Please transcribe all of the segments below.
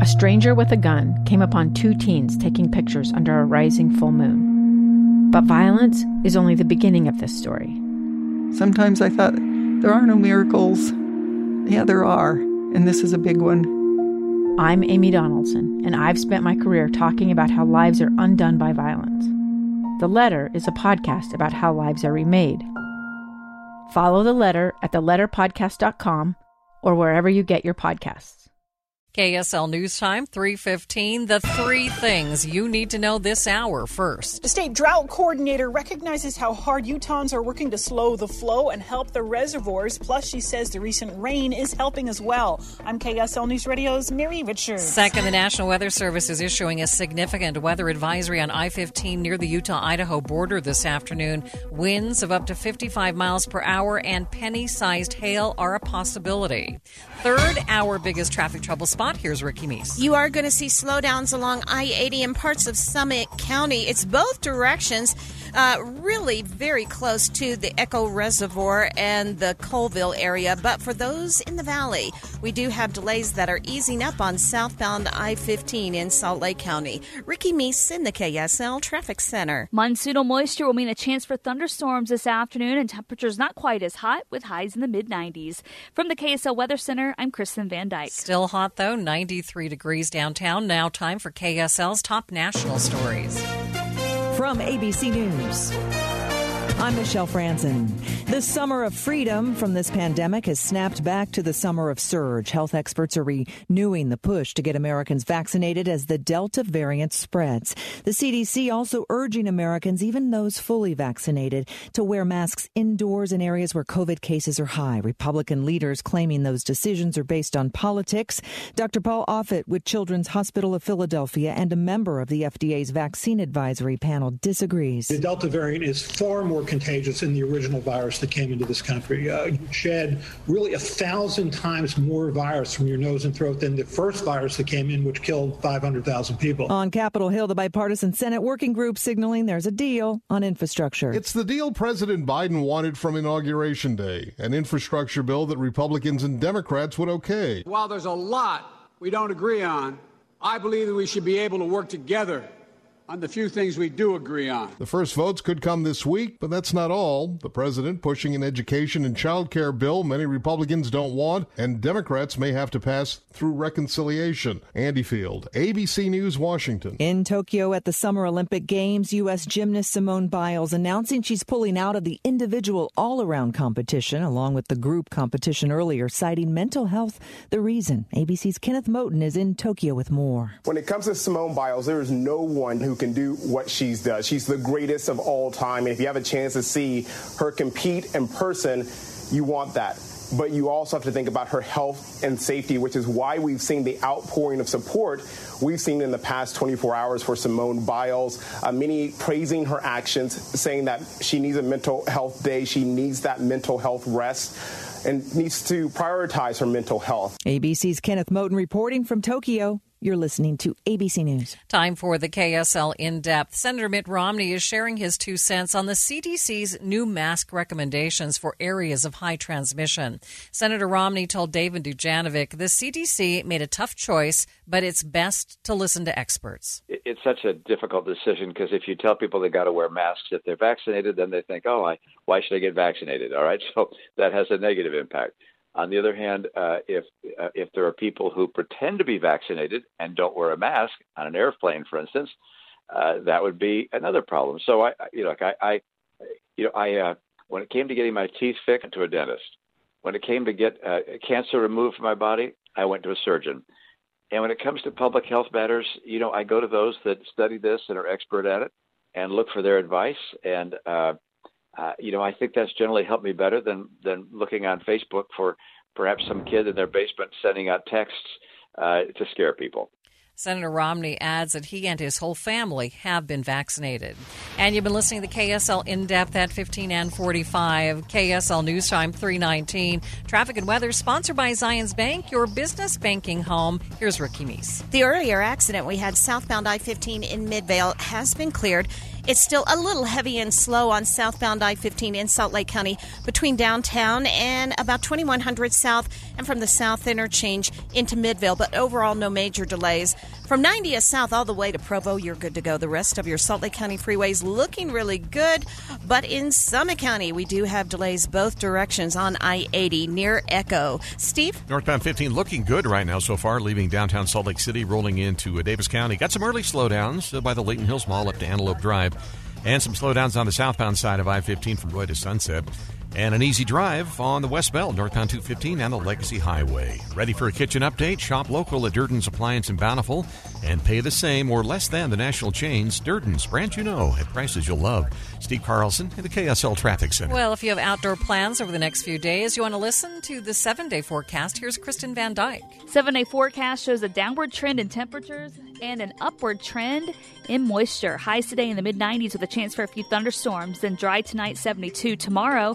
a stranger with a gun came upon two teens taking pictures under a rising full moon. But violence is only the beginning of this story. Sometimes I thought, there are no miracles. Yeah, there are, and this is a big one. I'm Amy Donaldson, and I've spent my career talking about how lives are undone by violence. The Letter is a podcast about how lives are remade. Follow The Letter at theletterpodcast.com or wherever you get your podcasts. KSL News Time, 3:15. The three things you need to know this hour first. The state drought coordinator recognizes how hard Utahns are working to slow the flow and help the reservoirs. Plus, she says the recent rain is helping as well. I'm KSL News Radio's Mary Richards. Second, the National Weather Service is issuing a significant weather advisory on I-15 near the Utah-Idaho border this afternoon. Winds of up to 55 miles per hour and penny-sized hail are a possibility. Third, our biggest traffic trouble spot. Here's Ricky Meese. You are going to see slowdowns along I-80 in parts of Summit County. It's both directions, really very close to the Echo Reservoir and the Colville area. But for those in the valley, we do have delays that are easing up on southbound I-15 in Salt Lake County. Ricky Meese in the KSL Traffic Center. Monsoonal moisture will mean a chance for thunderstorms this afternoon and temperatures not quite as hot with highs in the mid-90s. From the KSL Weather Center, I'm Kristen Van Dyke. Still hot, though, 93 degrees downtown. Now time for KSL's top national stories. From ABC News, I'm Michelle Franzen. The summer of freedom from this pandemic has snapped back to the summer of surge. Health experts are renewing the push to get Americans vaccinated as the Delta variant spreads. The CDC also urging Americans, even those fully vaccinated, to wear masks indoors in areas where COVID cases are high. Republican leaders claiming those decisions are based on politics. Dr. Paul Offit with Children's Hospital of Philadelphia and a member of the FDA's vaccine advisory panel disagrees. The Delta variant is far more contagious than the original virus that came into this country. You shed really 1,000 times more virus from your nose and throat than the first virus that came in, which killed 500,000 people. On Capitol Hill, the bipartisan Senate working group signaling there's a deal on infrastructure. It's the deal President Biden wanted from Inauguration Day, an infrastructure bill that Republicans and Democrats would okay. While there's a lot we don't agree on, I believe that we should be able to work together on the few things we do agree on. The first votes could come this week, but that's not all. The president pushing an education and child care bill many Republicans don't want, and Democrats may have to pass through reconciliation. Andy Field, ABC News, Washington. In Tokyo at the Summer Olympic Games, U.S. gymnast Simone Biles announcing she's pulling out of the individual all-around competition, along with the group competition earlier, citing mental health the reason. ABC's Kenneth Moten is in Tokyo with more. When it comes to Simone Biles, there is no one who can do what she's done. She's the greatest of all time. And if you have a chance to see her compete in person, you want that. But you also have to think about her health and safety, which is why we've seen the outpouring of support we've seen in the past 24 hours for Simone Biles. Many praising her actions, saying that she needs a mental health day. She needs that mental health rest and needs to prioritize her mental health. ABC's Kenneth Moten reporting from Tokyo. You're listening to ABC News. Time for the KSL In-Depth. Senator Mitt Romney is sharing his 2 cents on the CDC's new mask recommendations for areas of high transmission. Senator Romney told David Dujanovic the CDC made a tough choice, but it's best to listen to experts. It's such a difficult decision because if you tell people they got to wear masks if they're vaccinated, then they think, why should I get vaccinated? All right, so that has a negative impact. On the other hand, if there are people who pretend to be vaccinated and don't wear a mask on an airplane, for instance, that would be another problem. So when it came to getting my teeth fixed, to a dentist. When it came to get cancer removed from my body, I went to a surgeon. And when it comes to public health matters, I go to those that study this and are expert at it and look for their advice. And I think that's generally helped me better than looking on Facebook for perhaps some kid in their basement sending out texts to scare people. Senator Romney adds that he and his whole family have been vaccinated. And you've been listening to KSL In-Depth at 15 and 45. KSL News Time 3:19. Traffic and weather sponsored by Zions Bank, your business banking home. Here's Ricky Meese. The earlier accident we had southbound I-15 in Midvale has been cleared. It's still a little heavy and slow on southbound I-15 in Salt Lake County between downtown and about 2100 south and from the south interchange into Midvale, but overall no major delays. From 90th south all the way to Provo, you're good to go. The rest of your Salt Lake County freeways looking really good, but in Summit County we do have delays both directions on I-80 near Echo. Steve? Northbound 15 looking good right now so far, leaving downtown Salt Lake City, rolling into Davis County. Got some early slowdowns by the Layton Hills Mall up to Antelope Drive, and some slowdowns on the southbound side of I-15 from Roy to Sunset. And an easy drive on the West Bell, northbound 215 and the Legacy Highway. Ready for a kitchen update? Shop local at Durden's Appliance in Bountiful and pay the same or less than the national chains. Durden's, brand you know, at prices you'll love. Steve Carlson in the KSL Traffic Center. Well, if you have outdoor plans over the next few days, you want to listen to the 7-day forecast. Here's Kristen Van Dyke. 7-day forecast shows a downward trend in temperatures and an upward trend in moisture. Highs today in the mid-90s with a chance for a few thunderstorms. Then dry tonight, 72. Tomorrow,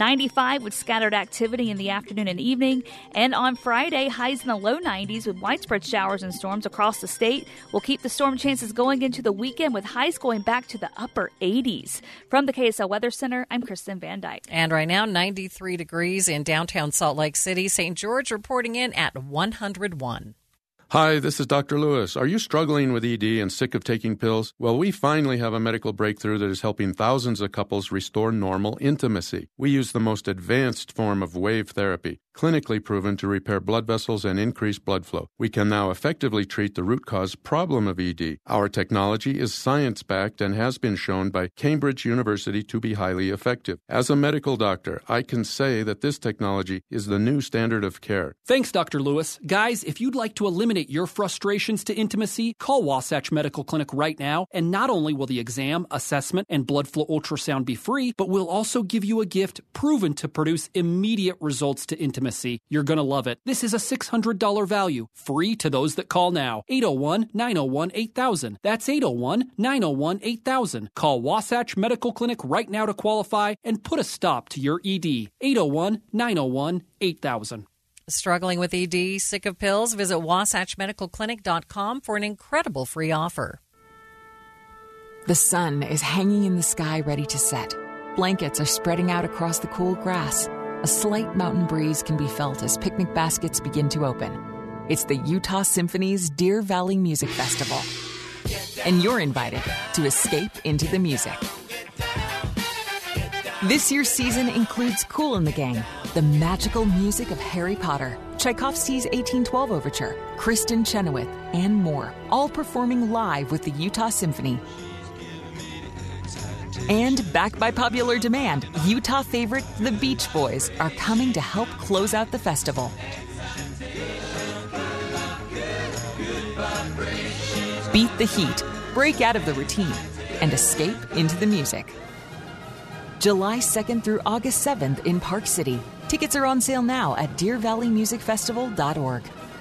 95 with scattered activity in the afternoon and evening. And on Friday, highs in the low 90s with widespread showers and storms across the state. We'll keep the storm chances going into the weekend with highs going back to the upper 80s. From the KSL Weather Center, I'm Kristen Van Dyke. And right now, 93 degrees in downtown Salt Lake City. St. George reporting in at 101. Hi, this is Dr. Lewis. Are you struggling with ED and sick of taking pills? Well, we finally have a medical breakthrough that is helping thousands of couples restore normal intimacy. We use the most advanced form of wave therapy, clinically proven to repair blood vessels and increase blood flow. We can now effectively treat the root cause problem of ED. Our technology is science-backed and has been shown by Cambridge University to be highly effective. As a medical doctor, I can say that this technology is the new standard of care. Thanks, Dr. Lewis. Guys, if you'd like to eliminate your frustrations to intimacy, call Wasatch Medical Clinic right now, and not only will the exam, assessment, and blood flow ultrasound be free, but we'll also give you a gift proven to produce immediate results to intimacy. You're going to love it. This is a $600 value, free to those that call now. 801-901-8000. That's 801-901-8000. Call Wasatch Medical Clinic right now to qualify and put a stop to your ED. 801-901-8000. Struggling with ED, sick of pills? Visit wasatchmedicalclinic.com for an incredible free offer. The sun is hanging in the sky ready to set. Blankets are spreading out across the cool grass. A slight mountain breeze can be felt as picnic baskets begin to open. It's the Utah Symphony's Deer Valley Music Festival. And you're invited to escape into the music. This year's season includes Kool and the Gang, the magical music of Harry Potter, Tchaikovsky's 1812 Overture, Kristen Chenoweth, and more, all performing live with the Utah Symphony. And backed by popular demand, Utah favorite The Beach Boys are coming to help close out the festival. Beat the heat, break out of the routine, and escape into the music. July 2nd through August 7th in Park City. Tickets are on sale now at DeerValleyMusicFestival.org.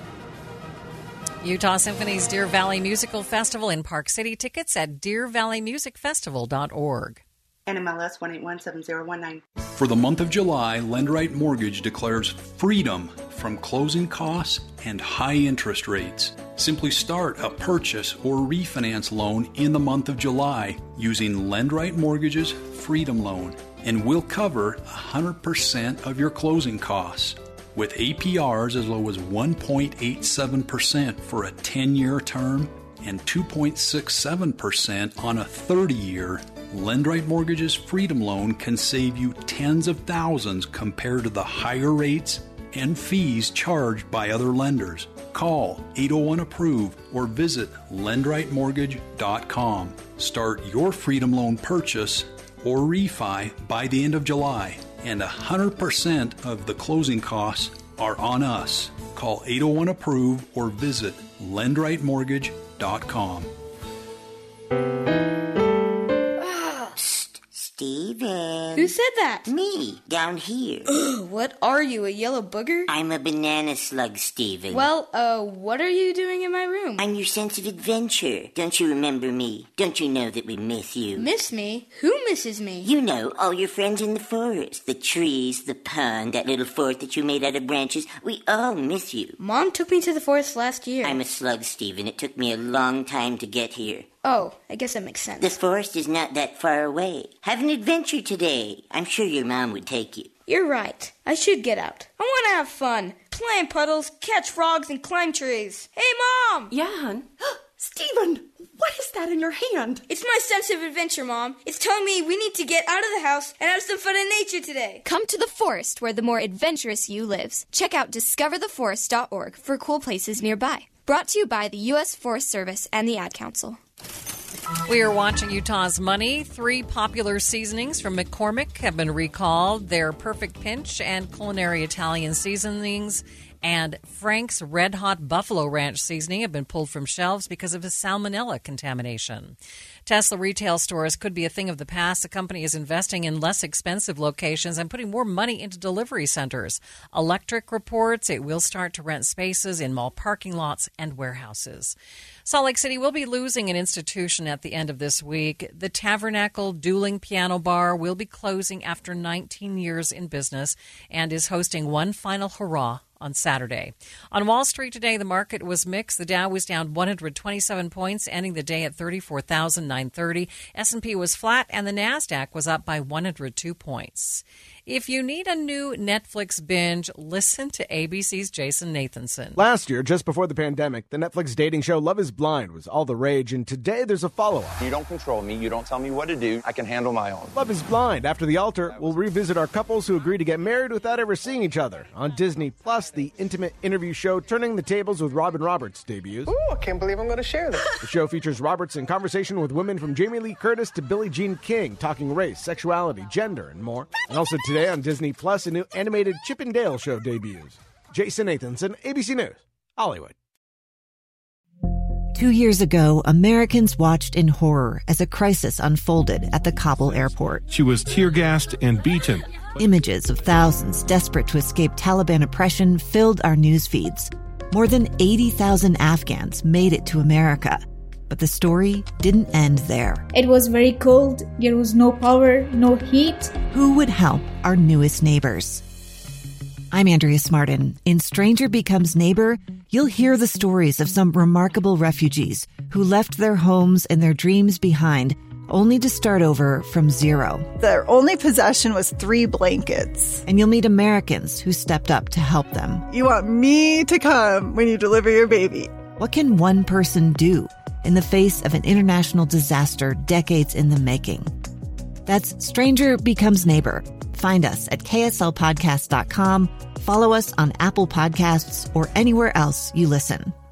Utah Symphony's Deer Valley Musical Festival in Park City. Tickets at DeerValleyMusicFestival.org. NMLS 1817019. For the month of July, Lendrite Mortgage declares freedom from closing costs and high interest rates. Simply start a purchase or refinance loan in the month of July using Lendrite Mortgage's Freedom Loan, and we'll cover 100% of your closing costs. With APRs as low as 1.87% for a 10-year term and 2.67% on a 30-year, Lendrite Mortgage's Freedom Loan can save you tens of thousands compared to the higher rates and fees charged by other lenders. Call 801-APPROVE or visit lendritemortgage.com. Start your Freedom Loan purchase or refi by the end of July, and 100% of the closing costs are on us. Call 801-APPROVE or visit lendritemortgage.com. Steven. Who said that? Me, down here. What are you, a yellow booger? I'm a banana slug, Steven. Well, what are you doing in my room? I'm your sense of adventure. Don't you remember me? Don't you know that we miss you? Miss me? Who misses me? You know, all your friends in the forest. The trees, the pond, that little fort that you made out of branches. We all miss you. Mom took me to the forest last year. I'm a slug, Steven. It took me a long time to get here. Oh, I guess that makes sense. The forest is not that far away. Have an adventure today. I'm sure your mom would take you. You're right. I should get out. I want to have fun. Play in puddles, catch frogs, and climb trees. Hey, Mom! Yeah, hon? Stephen, what is that in your hand? It's my sense of adventure, Mom. It's telling me we need to get out of the house and have some fun in nature today. Come to the forest where the more adventurous you lives. Check out discovertheforest.org for cool places nearby. Brought to you by the U.S. Forest Service and the Ad Council. We are watching Utah's Money. 3 popular seasonings from McCormick have been recalled. Their Perfect Pinch and Culinary Italian seasonings and Frank's Red Hot Buffalo Ranch seasoning have been pulled from shelves because of a salmonella contamination. Tesla retail stores could be a thing of the past. The company is investing in less expensive locations and putting more money into delivery centers. Electric reports it will start to rent spaces in mall parking lots and warehouses. Salt Lake City will be losing an institution at the end of this week. The Tabernacle Dueling Piano Bar will be closing after 19 years in business and is hosting one final hurrah on Saturday. On Wall Street today, the market was mixed. The Dow was down 127 points, ending the day at 34,930. S&P was flat, and the NASDAQ was up by 102 points. If you need a new Netflix binge, listen to ABC's Jason Nathanson. Last year, just before the pandemic, the Netflix dating show Love is Blind was all the rage, and today there's a follow-up. You don't control me. You don't tell me what to do. I can handle my own. Love is Blind. After the altar, we'll revisit our couples who agree to get married without ever seeing each other. On Disney Plus, the intimate interview show Turning the Tables with Robin Roberts debuts. Ooh, I can't believe I'm going to share this. The show features Roberts in conversation with women from Jamie Lee Curtis to Billie Jean King, talking race, sexuality, gender, and more. And also today on Disney Plus, a new animated Chip and Dale show debuts. Jason Nathanson, ABC News, Hollywood. 2 years ago, Americans watched in horror as a crisis unfolded at the Kabul airport. She was tear-gassed and beaten. Images of thousands desperate to escape Taliban oppression filled our news feeds. More than 80,000 Afghans made it to America. But the story didn't end there. It was very cold. There was no power, no heat. Who would help our newest neighbors? I'm Andrea Smartin. In Stranger Becomes Neighbor, you'll hear the stories of some remarkable refugees who left their homes and their dreams behind, only to start over from zero. Their only possession was 3 blankets. And you'll meet Americans who stepped up to help them. You want me to come when you deliver your baby. What can one person do in the face of an international disaster decades in the making? That's Stranger Becomes Neighbor. Find us at kslpodcast.com. Follow us on Apple Podcasts or anywhere else you listen.